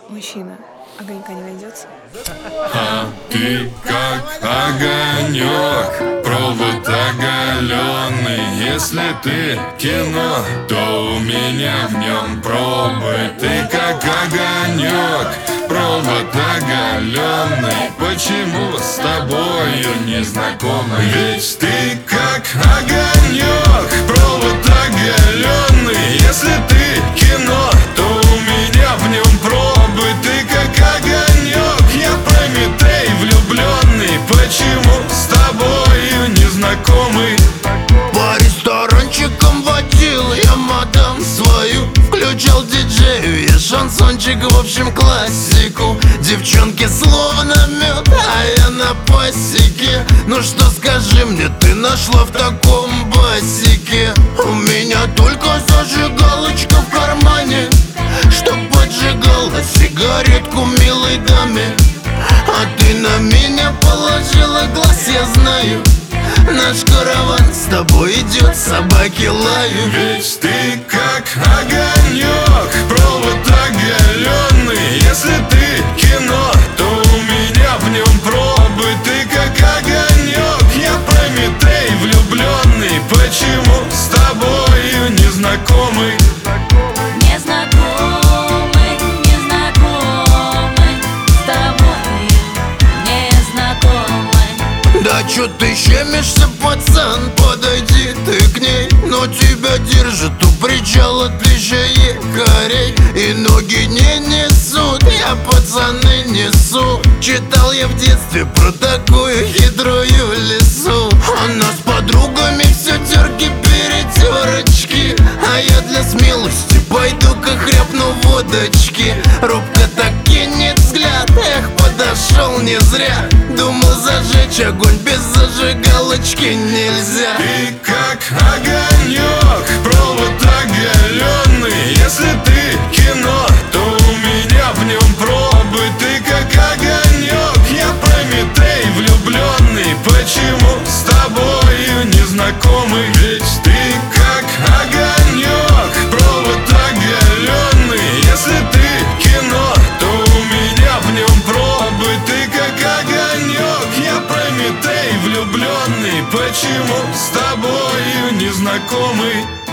Мужчина, огонька не найдется? А ты как огонек, провод оголенный. Если ты кино, то у меня в нем пробы. Ты как огонек, провод оголенный. Почему с тобою не знакомы? Ведь ты как огонек, провод оголенный. Если ты кино, то у меня в нем пробы. Ты как огонек, я Прометей влюбленный. Почему с тобою не знакомы? По ресторанчикам водил я мадам свою, включал диджею и шансончик, в общем классику. Девчонки словно мед, а я на пасеке. Ну что скажи мне, ты нашла в таком басике? У меня только зажигалочка в кармане, чтоб поджигала сигаретку милой даме. А ты на меня положила глаз, я знаю. Наш караван с тобой идет, собаки лают. Ведь ты как огонек, провод оголенный. Если ты кино, то у меня в нем пробы. Ты как огонек, я Прометей влюбленный. Почему с тобою не знакомы? Да чё ты щемишься, пацан, подойди ты к ней. Но тебя держит у причала тысяча якорей, и ноги не несут, я пацаны несу. Читал я в детстве про такую хитрую лису. Она с подругами все терки-перетерочки, а я для смелости пойду-ка хряпну водочки. Робко так кинет взгляд, эх, подошел не зря. Думал зажечь огонь, без зажигалочки нельзя. Ты как огонек, провод оголенный. Если ты кино, то у меня в нем пробы. Ты как огонек, я Прометей влюбленный. Почему с тобою не знакомы? Ведь ты как огонек, провод оголенный. Если ты кино, то у меня в нем пробы. Ты как огонек, я Прометей влюбленный. Почему с тобою не знакомы?